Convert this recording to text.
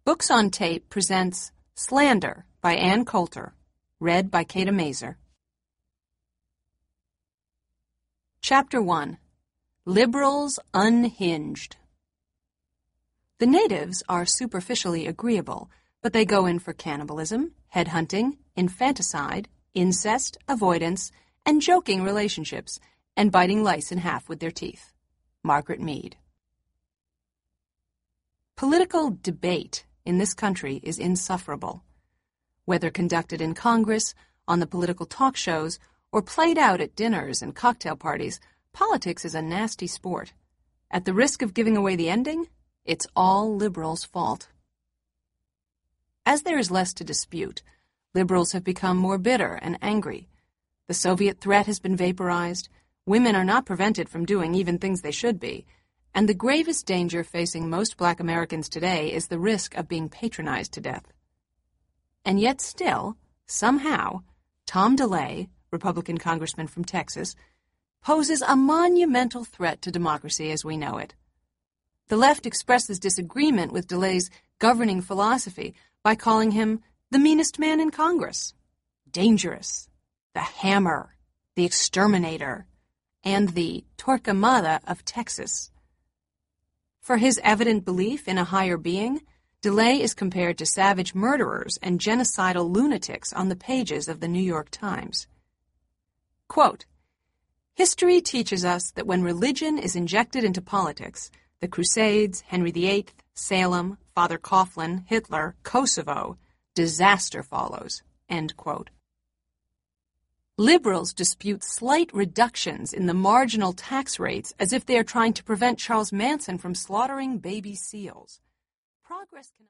Books on Tape presents Slander by Ann Coulter, read by Kata Mazer. Chapter 1. Liberals Unhinged. The natives are superficially agreeable, but they go in for cannibalism, headhunting, infanticide, incest, avoidance, and joking relationships, and biting lice in half with their teeth. Margaret Mead. Political debate in this country is insufferable. Whether conducted in Congress, on the political talk shows, or played out at dinners and cocktail parties, politics is a nasty sport. At the risk of giving away the ending, it's all liberals' fault. As there is less to dispute, liberals have become more bitter and angry. The Soviet threat has been vaporized, women are not prevented from doing even things they should be, and the gravest danger facing most Black Americans today is the risk of being patronized to death. And yet still, somehow, Tom DeLay, Republican congressman from Texas, poses a monumental threat to democracy as we know it. The left expresses disagreement with DeLay's governing philosophy by calling him the meanest man in Congress, dangerous, the hammer, the exterminator, and the Torquemada of Texas. For his evident belief in a higher being, DeLay is compared to savage murderers and genocidal lunatics on the pages of the New York Times. Quote, "History teaches us that when religion is injected into politics, the Crusades, Henry VIII, Salem, Father Coughlin, Hitler, Kosovo, disaster follows." End quote. Liberals dispute slight reductions in the marginal tax rates as if they are trying to prevent Charles Manson from slaughtering baby seals. Progress can